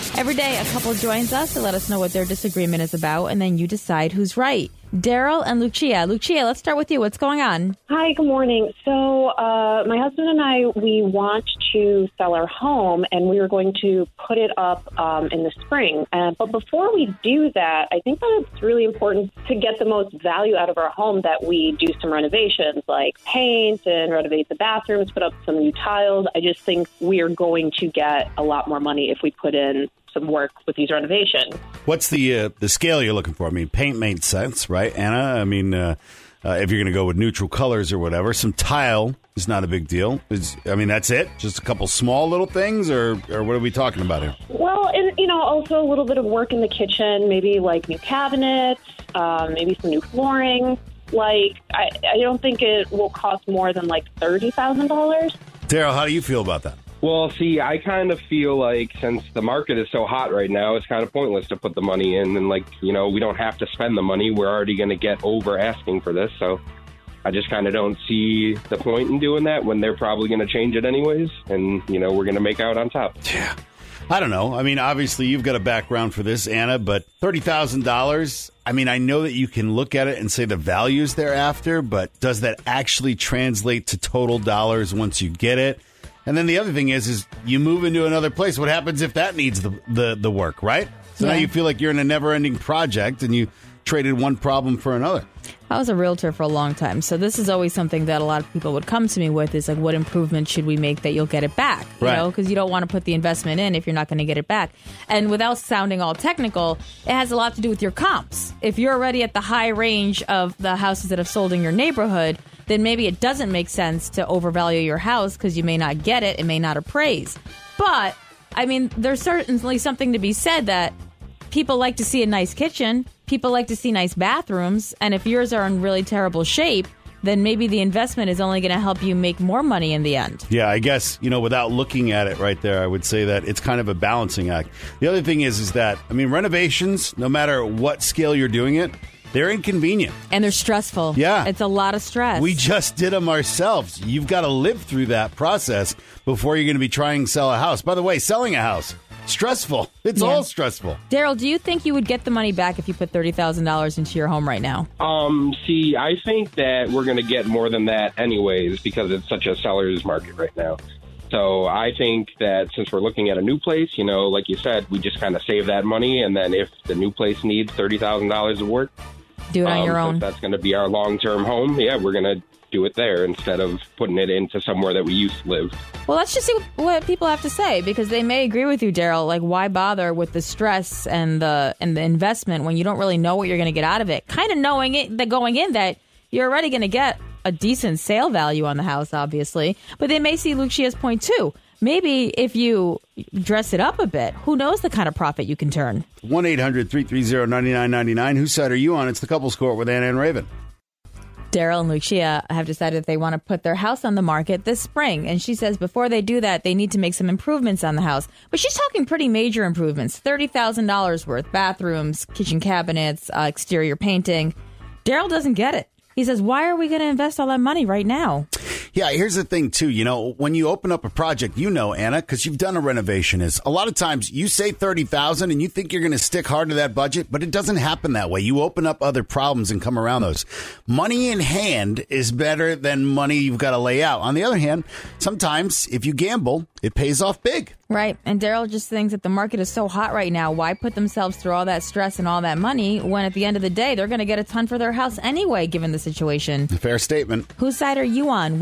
Every day, a couple joins us to let us know what their disagreement is about, and then you decide who's right. Daryl and Lucia. Lucia, let's start with you. What's going on? Hi, good morning. So my husband and I, we want to sell our home, and we were going to put it up in the spring. But before we do that, I think that it's really important to get the most value out of our home that we do some renovations, like paint and renovate the bathrooms, put up some new tiles. I just think we are going to get a lot more money if we put in some work with these renovations. What's the scale you're looking for? I mean, paint made sense, right, Anna? I mean, if you're going to go with neutral colors or whatever, some tile is not a big deal. That's it? Just a couple small little things, or what are we talking about here? Well, and, also a little bit of work in the kitchen, maybe like new cabinets, maybe some new flooring. Like, I don't think it will cost more than like $30,000. Daryl, how do you feel about that? Well, see, I kind of feel like since the market is so hot right now, it's kind of pointless to put the money in. And, we don't have to spend the money. We're already going to get over asking for this. So I just kind of don't see the point in doing that when they're probably going to change it anyways. And, we're going to make out on top. Yeah. I don't know. I mean, obviously, you've got a background for this, Anna, but $30,000, I know that you can look at it and say the value's thereafter, but does that actually translate to total dollars once you get it? And then the other thing is you move into another place. What happens if that needs the work, right? So now you feel like you're in a never-ending project and you traded one problem for another. I was a realtor for a long time, so this is always something that a lot of people would come to me with is like, what improvement should we make that you'll get it back? You know, because you don't want to put the investment in if you're not going to get it back. And without sounding all technical, it has a lot to do with your comps. If you're already at the high range of the houses that have sold in your neighborhood, then maybe it doesn't make sense to overvalue your house because you may not get it, it may not appraise. But, there's certainly something to be said that people like to see a nice kitchen, people like to see nice bathrooms, and if yours are in really terrible shape, then maybe the investment is only going to help you make more money in the end. Yeah, I guess, without looking at it right there, I would say that it's kind of a balancing act. The other thing is that, renovations, no matter what scale you're doing it, they're inconvenient. And they're stressful. Yeah. It's a lot of stress. We just did them ourselves. You've got to live through that process before you're going to be trying to sell a house. By the way, selling a house, stressful. It's all stressful. Daryl, do you think you would get the money back if you put $30,000 into your home right now? See, I think that we're going to get more than that anyways because it's such a seller's market right now. So I think that since we're looking at a new place, like you said, we just kind of save that money. And then if the new place needs $30,000 of work, do it on your own. That's going to be our long-term home. Yeah, we're going to do it there instead of putting it into somewhere that we used to live. Well, let's just see what people have to say because they may agree with you, Daryl. Like, why bother with the stress and the investment when you don't really know what you're going to get out of it? Kind of knowing it, that going in that you're already going to get a decent sale value on the house, obviously. But they may see Lucia's point too. Maybe if you dress it up a bit, who knows the kind of profit you can turn. 1-800-330-9999. Whose side are you on? It's the Couples Court with Anna and Raven. Daryl and Lucia have decided they want to put their house on the market this spring. And she says before they do that, they need to make some improvements on the house. But she's talking pretty major improvements. $30,000 worth. Bathrooms, kitchen cabinets, exterior painting. Daryl doesn't get it. He says, why are we going to invest all that money right now? Yeah, here's the thing, too. When you open up a project, Anna, because you've done a renovation, is a lot of times you say $30,000 and you think you're going to stick hard to that budget, but it doesn't happen that way. You open up other problems and come around those. Money in hand is better than money you've got to lay out. On the other hand, sometimes if you gamble, it pays off big. Right. And Daryl just thinks that the market is so hot right now. Why put themselves through all that stress and all that money when at the end of the day, they're going to get a ton for their house anyway, given the situation? Fair statement. Whose side are you on?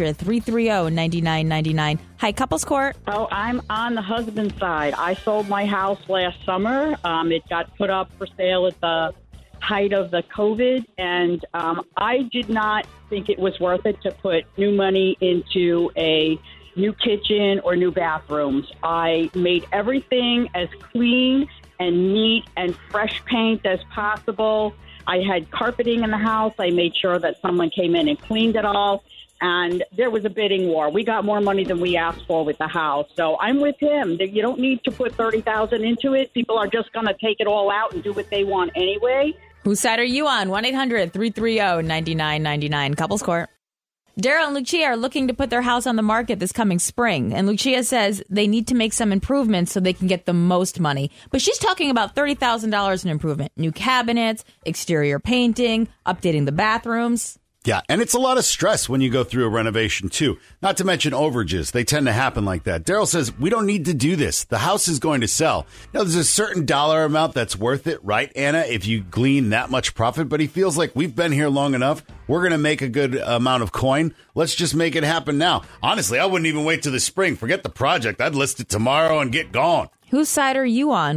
1-800-330-9999. Hi, Couples Court. Oh, I'm on the husband's side. I sold my house last summer. It got put up for sale at the height of the COVID, and I did not think it was worth it to put new money into a new kitchen or new bathrooms. I made everything as clean and neat and fresh paint as possible. I had carpeting in the house. I made sure that someone came in and cleaned it all. And there was a bidding war. We got more money than we asked for with the house. So I'm with him. You don't need to put $30,000 into it. People are just going to take it all out and do what they want anyway. Whose side are you on? 1-800-330-9999. Couples Court. Daryl and Lucia are looking to put their house on the market this coming spring. And Lucia says they need to make some improvements so they can get the most money. But she's talking about $30,000 in improvement. New cabinets, exterior painting, updating the bathrooms. Yeah, and it's a lot of stress when you go through a renovation, too. Not to mention overages. They tend to happen like that. Daryl says, we don't need to do this. The house is going to sell. Now, there's a certain dollar amount that's worth it, right, Anna, if you glean that much profit? But he feels like we've been here long enough. We're going to make a good amount of coin. Let's just make it happen now. Honestly, I wouldn't even wait till the spring. Forget the project. I'd list it tomorrow and get gone. Whose side are you on?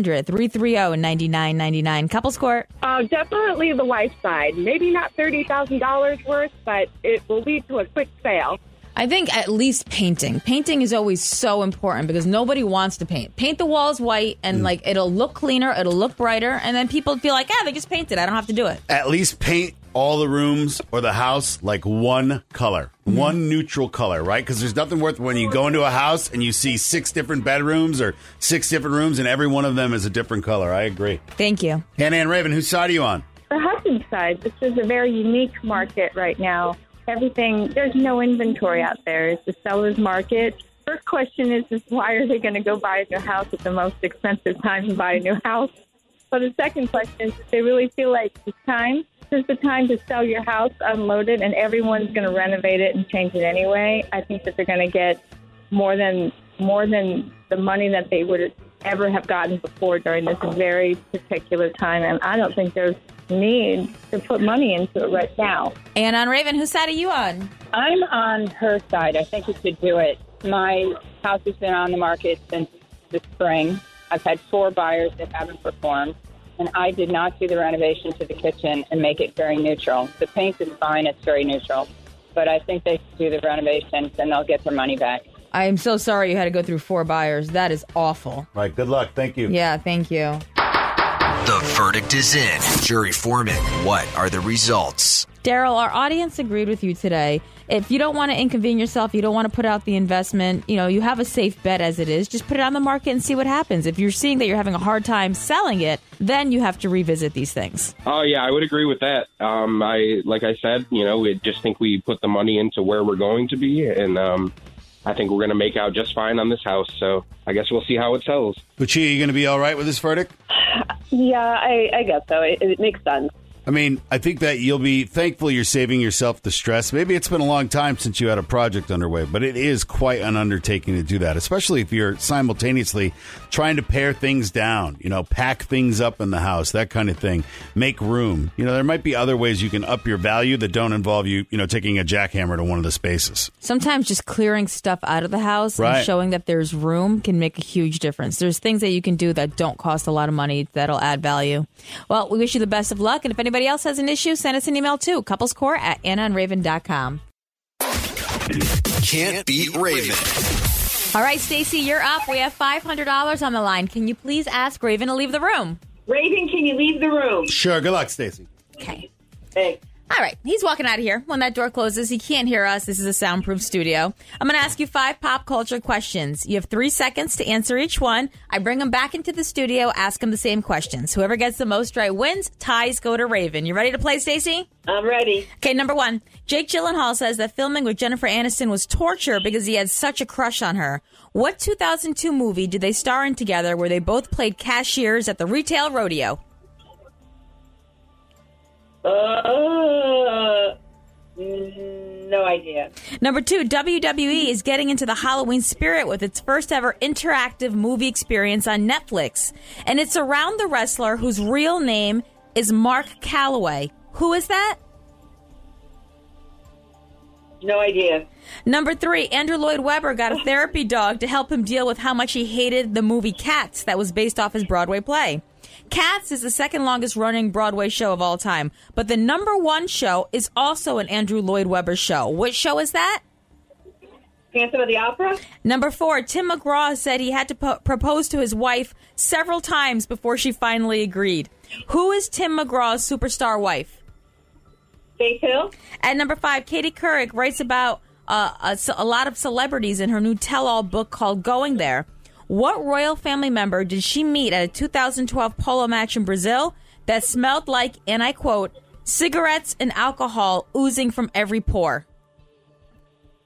1-800-330-9999. Couples Court. Definitely the wife's side. Maybe not $30,000 worth, but it will lead to a quick sale. I think at least painting. Painting is always so important because nobody wants to paint. Paint the walls white and like it'll look cleaner, it'll look brighter, and then people feel like, they just painted. I don't have to do it. At least paint all the rooms or the house like one color, one neutral color, right? Because there's nothing worth when you go into a house and you see 6 different bedrooms or 6 different rooms and every one of them is a different color. I agree. Thank you. Hannah and Raven, whose side are you on? The husband's side. This is a very unique market right now. There's no inventory out there. It's the seller's market. First question is why are they going to go buy a new house at the most expensive time to buy a new house? But the second question is if they really feel like it's time. This is the time to sell your house, unload it, and everyone's going to renovate it and change it anyway. I think that they're going to get more than the money that they would ever have gotten before during this very particular time. And I don't think there's need to put money into it right now. And on Raven, whose side are you on? I'm on her side. I think you should do it. My house has been on the market since the spring. I've had 4 buyers that haven't performed. And I did not do the renovation to the kitchen and make it very neutral. The paint is fine. It's very neutral. But I think they should do the renovations and they'll get their money back. I am so sorry you had to go through 4 buyers. That is awful. Right. Good luck. Thank you. Yeah, thank you. The verdict is in. Jury foreman, what are the results? Daryl, our audience agreed with you today. If you don't want to inconvenience yourself, you don't want to put out the investment, you have a safe bet as it is, just put it on the market and see what happens. If you're seeing that you're having a hard time selling it, then you have to revisit these things. Oh, yeah, I would agree with that. Like I said, we just think we put the money into where we're going to be, and I think we're going to make out just fine on this house. So I guess we'll see how it sells. Lucia, are you going to be all right with this verdict? Yeah, I guess so. It makes sense. I mean, I think that you'll be thankful you're saving yourself the stress. Maybe it's been a long time since you had a project underway, but it is quite an undertaking to do that, especially if you're simultaneously trying to pare things down, pack things up in the house, that kind of thing, make room. There might be other ways you can up your value that don't involve you, taking a jackhammer to one of the spaces. Sometimes just clearing stuff out of the house and showing that there's room can make a huge difference. There's things that you can do that don't cost a lot of money that'll add value. Well, we wish you the best of luck, and if anybody else has an issue, send us an email too. couplescore@annaandraven.com. Can't beat Raven. All right, Stacey, you're up. We have $500 on the line. Can you please ask Raven to leave the room? Raven, can you leave the room? Sure. Good luck, Stacey. Okay. Thanks. All right. He's walking out of here. When that door closes, he can't hear us. This is a soundproof studio. I'm going to ask you 5 pop culture questions. You have 3 seconds to answer each one. I bring him back into the studio, ask him the same questions. Whoever gets the most right wins. Ties go to Raven. You ready to play, Stacey? I'm ready. Okay, number 1. Jake Gyllenhaal says that filming with Jennifer Aniston was torture because he had such a crush on her. What 2002 movie did they star in together where they both played cashiers at the retail rodeo? No idea. Number 2, WWE is getting into the Halloween spirit with its first ever interactive movie experience on Netflix. And it's around the wrestler whose real name is Mark Calloway. Who is that? No idea. Number 3, Andrew Lloyd Webber got a therapy dog to help him deal with how much he hated the movie Cats that was based off his Broadway play. Cats is the second longest running Broadway show of all time, but the number 1 show is also an Andrew Lloyd Webber show. Which show is that? Phantom of the Opera. Number 4, Tim McGraw said he had to propose to his wife several times before she finally agreed. Who is Tim McGraw's superstar wife? Faith Hill. At number 5, Katie Couric writes about a lot of celebrities in her new tell-all book called Going There. What royal family member did she meet at a 2012 polo match in Brazil that smelled like, and I quote, cigarettes and alcohol oozing from every pore?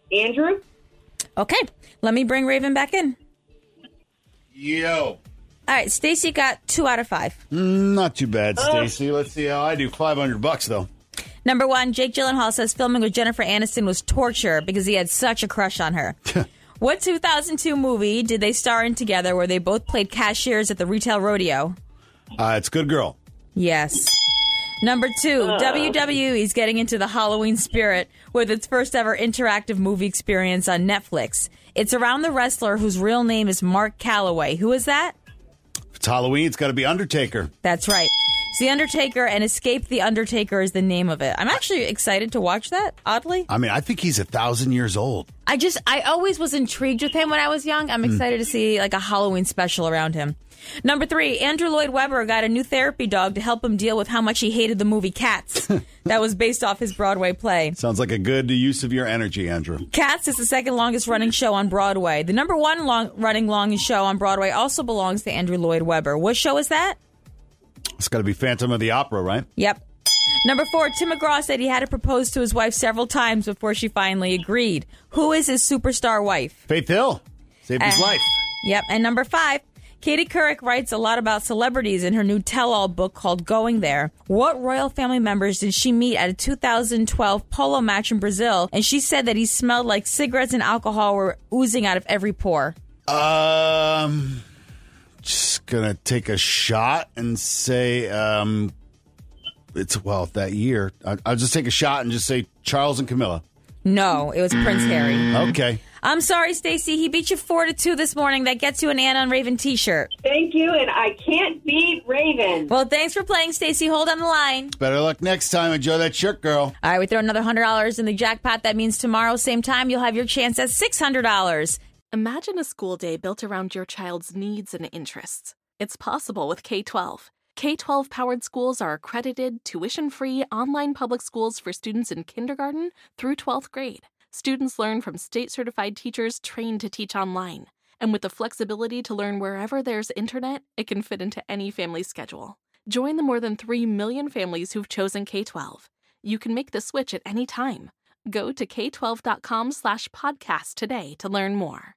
Andrew? Okay, let me bring Raven back in. Yo. All right, Stacy got 2 out of 5. Not too bad, Stacy. Let's see how I do. $500 though. Number 1, Jake Gyllenhaal says filming with Jennifer Aniston was torture because he had such a crush on her. What 2002 movie did they star in together where they both played cashiers at the retail rodeo? It's Good Girl. Yes. Number 2, WWE is getting into the Halloween spirit with its first ever interactive movie experience on Netflix. It's around the wrestler whose real name is Mark Calloway. Who is that? If it's Halloween, it's got to be Undertaker. That's right. It's The Undertaker, and Escape the Undertaker is the name of it. I'm actually excited to watch that, oddly. I mean, I think he's 1,000 years old. I always was intrigued with him when I was young. I'm excited to see like a Halloween special around him. Number 3, Andrew Lloyd Webber got a new therapy dog to help him deal with how much he hated the movie Cats. That was based off his Broadway play. Sounds like a good use of your energy, Andrew. Cats is the second longest running show on Broadway. The number 1 running longest show on Broadway also belongs to Andrew Lloyd Webber. What show is that? It's got to be Phantom of the Opera, right? Yep. Number 4, Tim McGraw said he had to propose to his wife several times before she finally agreed. Who is his superstar wife? Faith Hill. Saved his life. Yep. And number 5, Katie Couric writes a lot about celebrities in her new tell-all book called Going There. What royal family members did she meet at a 2012 polo match in Brazil? And she said that he smelled like cigarettes and alcohol were oozing out of every pore. Just gonna take a shot and say that year. I'll just take a shot and just say Charles and Camilla. No, it was Prince Harry. Okay. I'm sorry, Stacey. He beat you 4-2 this morning. That gets you an Anna and Raven t-shirt. Thank you, and I can't beat Raven. Well, thanks for playing, Stacey. Hold on the line. Better luck next time. Enjoy that shirt, girl. All right, we throw another $100 in the jackpot. That means tomorrow, same time, you'll have your chance at $600. Imagine a school day built around your child's needs and interests. It's possible with K-12. K-12-powered schools are accredited, tuition-free, online public schools for students in kindergarten through 12th grade. Students learn from state-certified teachers trained to teach online. And with the flexibility to learn wherever there's internet, it can fit into any family schedule. Join the more than 3 million families who've chosen K-12. You can make the switch at any time. Go to k12.com/podcast today to learn more.